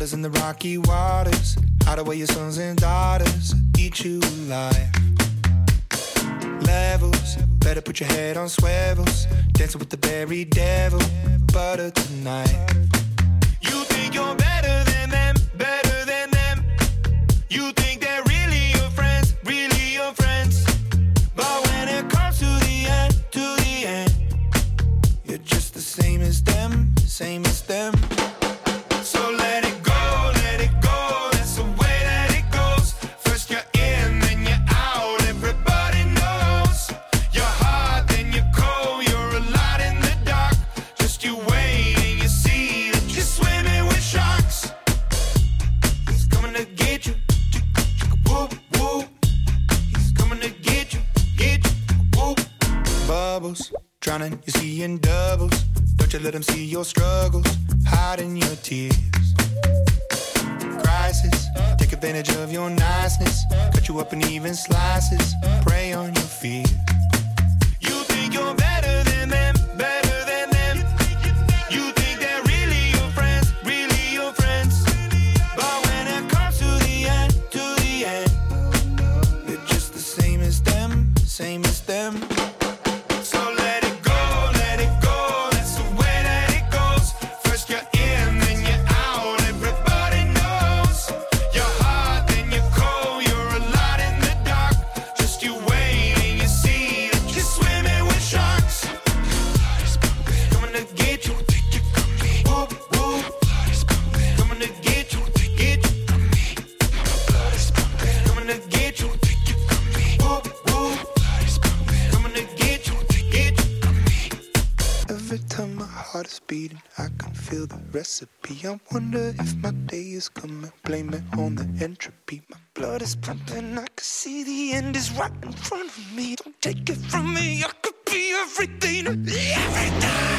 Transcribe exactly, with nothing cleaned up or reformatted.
Daughters in the rocky waters, hide away your sons and daughters, eat you alive. Levels, better put your head on swivels, dancing with the berry devil, butter tonight. You think you're better than them, better than them. You think they're really your friends, really your friends. But when it comes to the end, to the end, you're just the same as them, same as them. So let it go, let it go, that's the way that it goes. First you're in, then you're out, everybody knows. You're hot, then you're cold, you're a lot in the dark. Just you wait and you see that you're swimming with sharks. He's coming to get you, whoop, whoop. He's coming to get you, get you, whoop. Bubbles, drowning, you see in doubles. Don't you let him see your struggles, hiding your tears. Crisis, take advantage of your niceness, cut you up in even slices, prey on your fears. You think you're better than them, better than them. You think they're really your friends, really your friends. But when it comes to the end, to the end, you're just the same as them, same as them. So let it go, let it go, that's the way that it goes. First you're in, then you're out, everybody knows. You're hot, then you're cold, you're a lot in the dark. Just you wait and you see that you're swimming with sharks. Coming to get you, whoop, whoop. Coming to get you, get you. Coming to get you, whoop, whoop. Coming to get you, get you. Every time my heart is beating, I can feel the recipe. I wonder if my day is coming, blame it on the entropy. My blood is pumping, I can see the end is right in front of me. Don't take it from me, I could be everything, everything.